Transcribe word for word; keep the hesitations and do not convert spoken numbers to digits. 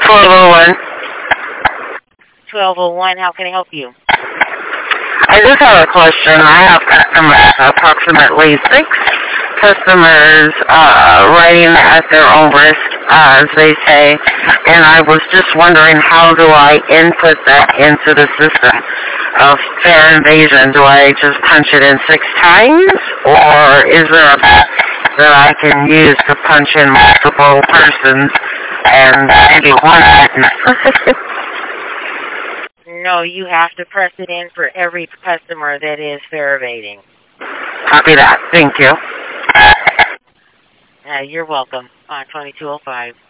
twelve oh one. twelve oh one, how can I help you? I just have a question. I have customers, approximately six customers uh, writing at their own risk, uh, as they say, and I was just wondering, how do I input that into the system of fare invasion? Do I just punch it in six times, or is there a path that I can use to punch in multiple persons and maybe one button? No, you have to press it in for every customer that is fare evading. Copy that. Thank you. Uh, you're welcome. On twenty-two oh five.